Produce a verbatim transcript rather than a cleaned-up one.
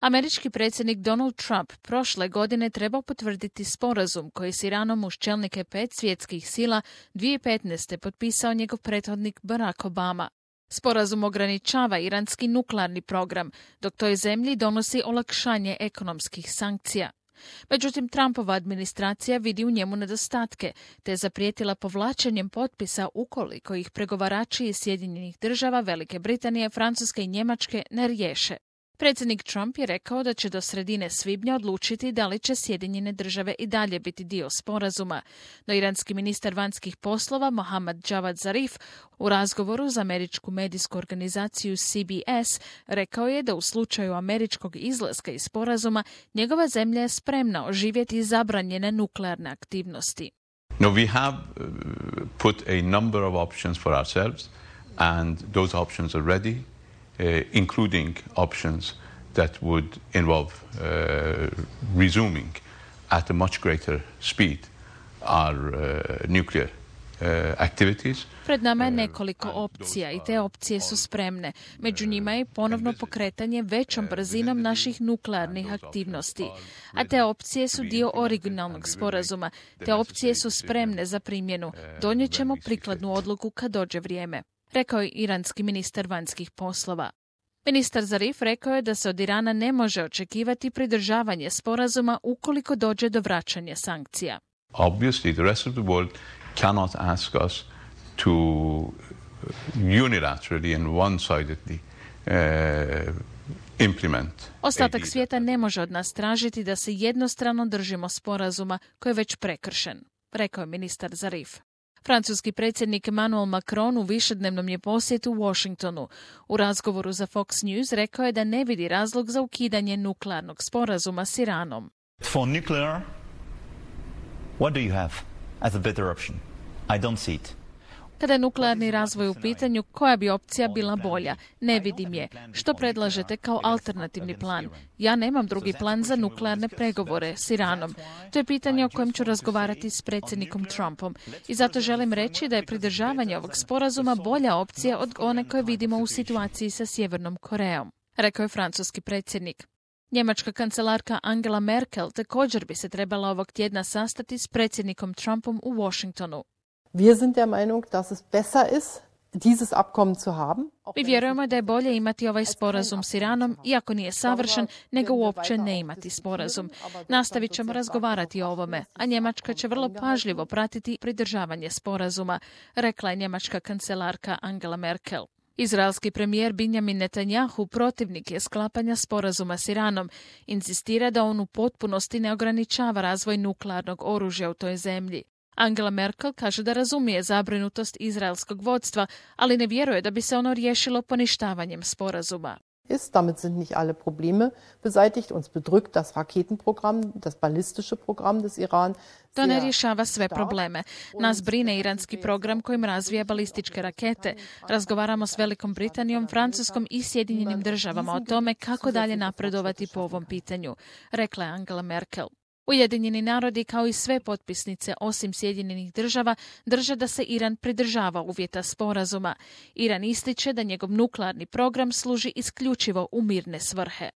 Američki predsjednik Donald Trump prošle godine trebao potvrditi sporazum koji s Iranom uz čelnike pet svjetskih sila dvije tisuće petnaeste. potpisao njegov prethodnik Barack Obama. Sporazum ograničava iranski nuklearni program, dok toj zemlji donosi olakšanje ekonomskih sankcija. Međutim, Trumpova administracija vidi u njemu nedostatke, te je zaprijetila povlačenjem potpisa ukoliko ih pregovarači iz Sjedinjenih država, Velike Britanije, Francuske i Njemačke ne riješe. Predsjednik Trump je rekao da će do sredine svibnja odlučiti da li će Sjedinjene države i dalje biti dio sporazuma. No iranski ministar vanjskih poslova Mohammad Javad Zarif u razgovoru za američku medijsku organizaciju C B S rekao je da u slučaju američkog izlaska iz sporazuma njegova zemlja je spremna oživjeti zabranjene nuklearne aktivnosti. No, we have put a number of options for ourselves and those options are ready. Uh, including options that would involve uh, resuming at a much greater speed our uh, nuclear uh, activities. Pred nama je nekoliko opcija i te opcije su spremne. Među njima je ponovno pokretanje većom brzinom naših nuklearnih aktivnosti. A te opcije su dio originalnog sporazuma. Te opcije su spremne za primjenu. Donijet ćemo prikladnu odluku kad dođe vrijeme, rekao je iranski ministar vanjskih poslova. Ministar Zarif rekao je da se od Irana ne može očekivati pridržavanje sporazuma ukoliko dođe do vraćanja sankcija. Obviously, the rest of the world cannot ask us to unilaterally and one-sidedly uh, implement. Ostatak svijeta ne može od nas tražiti da se jednostrano držimo sporazuma koji je već prekršen, rekao je ministar Zarif. Francuski predsjednik Emmanuel Macron u višednevnom je posjetu u Washingtonu. U razgovoru za Fox News rekao je da ne vidi razlog za ukidanje nuklearnog sporazuma s Iranom. For nuclear, what do you have as a better option? I don't see it. Kada je nuklearni razvoj u pitanju, koja bi opcija bila bolja? Ne vidim je. Što predlažete kao alternativni plan? Ja nemam drugi plan za nuklearne pregovore s Iranom. To je pitanje o kojem ću razgovarati s predsjednikom Trumpom. I zato želim reći da je pridržavanje ovog sporazuma bolja opcija od one koje vidimo u situaciji sa Sjevernom Korejom, rekao je francuski predsjednik. Njemačka kancelarka Angela Merkel također bi se trebala ovog tjedna sastati s predsjednikom Trumpom u Washingtonu. Wir sind der Meinung, dass es besser ist, dieses Abkommen zu haben. Mi vjerujemo da je bolje imati ovaj sporazum s Iranom, iako nije savršen, nego uopće ne imati sporazum. Nastavit ćemo razgovarati o ovome, a Njemačka će vrlo pažljivo pratiti pridržavanje sporazuma, rekla je njemačka kancelarka Angela Merkel. Izraelski premijer Binjamin Netanjahu protivnik je sklapanja sporazuma s Iranom. Insistira da on u potpunosti ne ograničava razvoj nuklearnog oružja u toj zemlji. Angela Merkel kaže da razumije zabrinutost izraelskog vodstva, ali ne vjeruje da bi se ono riješilo poništavanjem sporazuma. Ist, damit sind nicht alle Probleme beseitigt. Uns bedrückt das Raketenprogramm, das ballistische Programm des Iran. To ne rješava sve probleme. Nas brine iranski program kojim razvija balističke rakete. Razgovaramo s Velikom Britanijom, Francuskom i Sjedinjenim državama o tome kako dalje napredovati po ovom pitanju, rekla je Angela Merkel. Ujedinjeni narodi, kao i sve potpisnice osim Sjedinjenih država, drže da se Iran pridržava uvjeta sporazuma. Iran ističe da njegov nuklearni program služi isključivo u mirne svrhe.